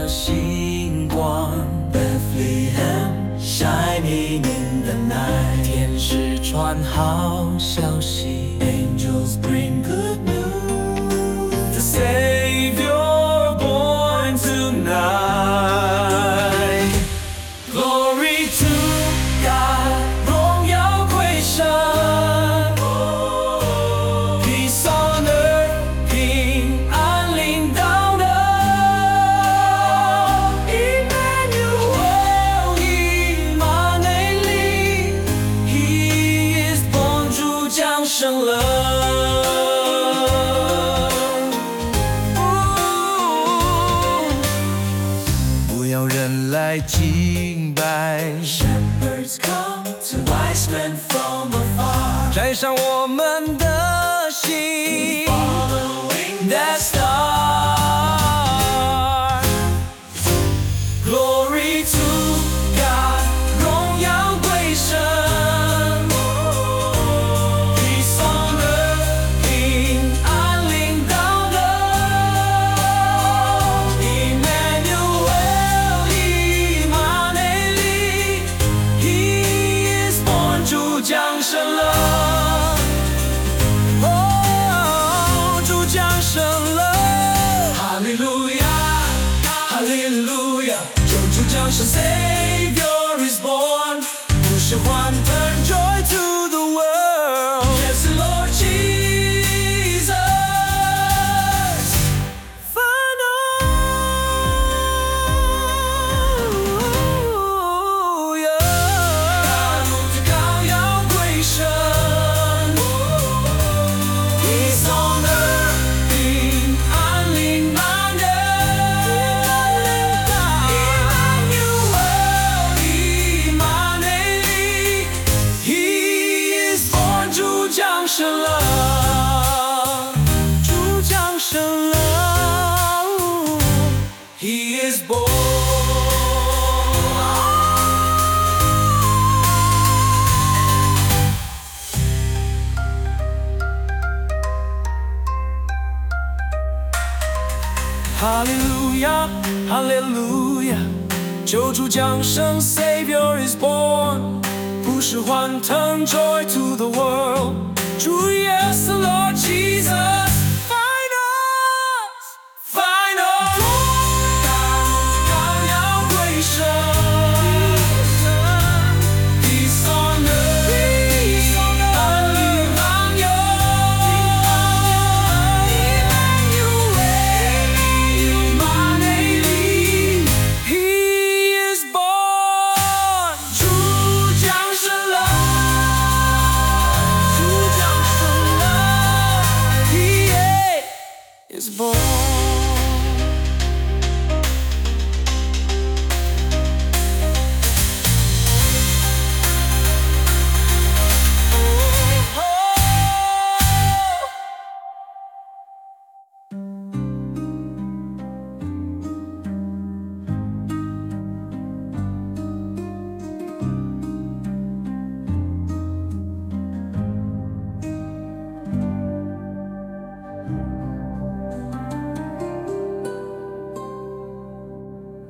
的星光 Bethlehem shining in the night， 天使传好消息 Angels bring good news， The Savior born tonight。 Glory to God， 荣耀归神， Peace on earth， 平安临到的 Emmanuel， 以马内利 He is born， 主降生了。不要人来敬拜 Shepherds come to wise men from afar， 带上我们的心 Following that star。 Glory to God， 荣耀归神， Peace on earth， 平安临到的 Emmanuel， 以马内利 He is born， 主降生了。哦，主降生了。哈利路亚，哈利路亚，救主降生 ，Savior is born， 不是欢腾 ，Joy to the world。Yes Lord Jesus， Hallelujah， 大牧的羔羊归神 ，Peace on earth， 平安临满人 ，Emmanuel， 以马内利 He is born， 主降生了，主降生了 ，He is born。 哈利路亚，哈利路亚，救主降生 ，Savior is born， 不是欢腾 ，Joy to the world， 主耶稣 Lord Jesus。